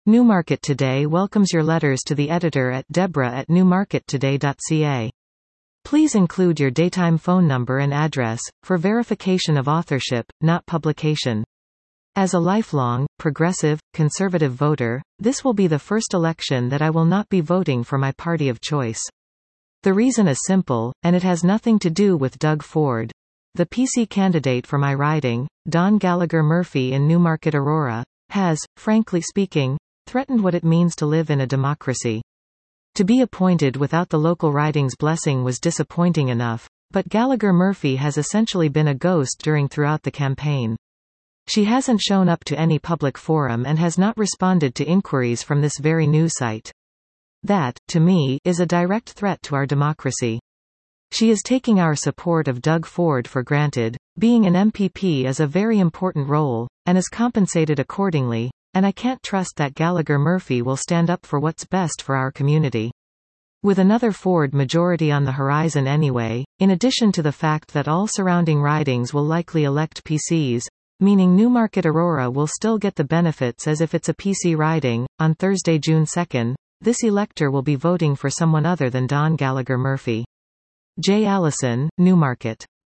Newmarket Today welcomes your letters to the editor at deborah@newmarkettoday.ca. Please include your daytime phone number and address, for verification of authorship, not publication. As a lifelong, progressive, conservative voter, this will be the first election that I will not be voting for my party of choice. The reason is simple, and it has nothing to do with Doug Ford. The PC candidate for my riding, Don Gallagher Murphy in Newmarket Aurora, has, frankly speaking, threatened what it means to live in a democracy. To be appointed without the local riding's blessing was disappointing enough, but Gallagher Murphy has essentially been a ghost throughout the campaign. She hasn't shown up to any public forum and has not responded to inquiries from this very news site. That, to me, is a direct threat to our democracy. She is taking our support of Doug Ford for granted. Being an MPP is a very important role, and is compensated accordingly, and I can't trust that Gallagher Murphy will stand up for what's best for our community. With another Ford majority on the horizon anyway, in addition to the fact that all surrounding ridings will likely elect PCs, meaning Newmarket Aurora will still get the benefits as if it's a PC riding, on Thursday, June 2, this elector will be voting for someone other than Don Gallagher Murphy. J. Allison, Newmarket.